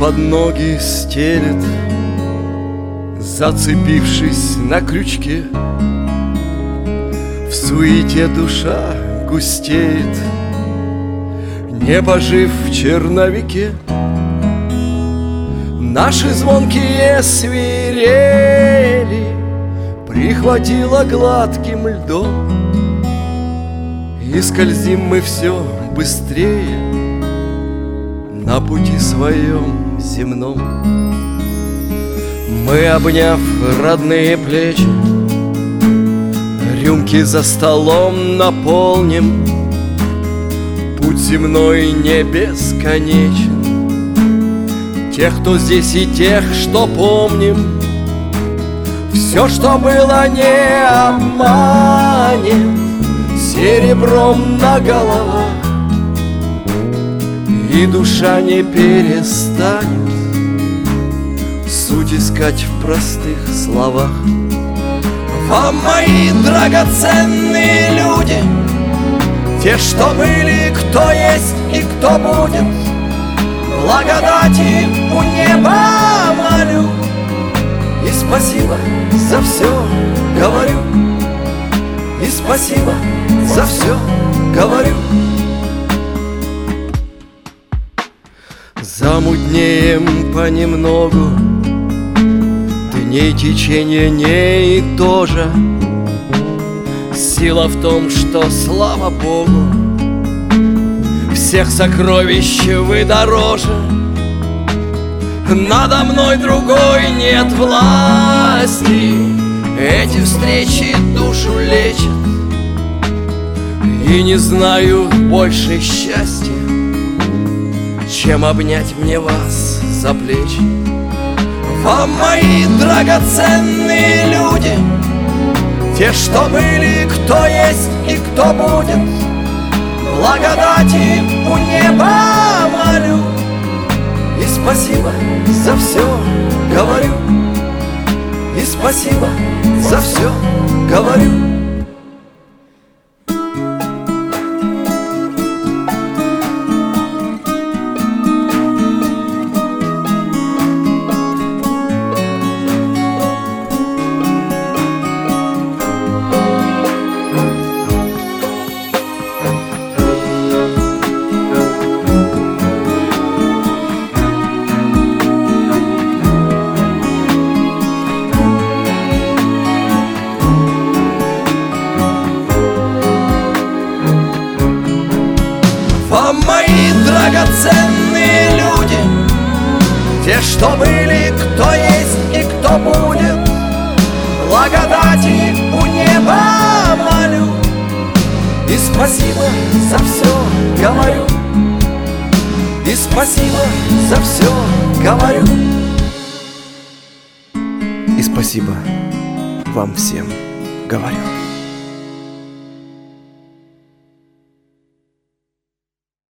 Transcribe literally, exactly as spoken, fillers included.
под ноги стелет, зацепившись на крючке. В суете душа густеет, не пожив в черновике. Наши звонкие свирели прихватило гладким льдом, и скользим мы все быстрее на пути своем земном. Мы, обняв родные плечи, рюмки за столом наполним. Путь земной не бесконечен, тех, кто здесь, и тех, что помним. Все, что было, не обманет серебром на головах, и душа не перестанет суть искать в простых словах. Вам, мои драгоценные люди, те, что были, кто есть и кто будет, благодати у неба молю, и спасибо за все говорю, и спасибо за все говорю. Замутнеем понемногу, дней течение не и тоже. Сила в том, что, слава Богу, всех сокровищ вы дороже. Надо мной другой нет власти, эти встречи душу лечат. И не знаю больше счастья, чем обнять мне вас за плечи. Вам, мои драгоценные люди, те, что были, кто есть и кто будет, благодати у неба молю, и спасибо за все говорю, и спасибо за все говорю. Вам, мои драгоценные люди, те, что были, кто есть и кто будет, благодати у неба молю, и спасибо за все говорю, и спасибо за все говорю, и спасибо вам всем говорю.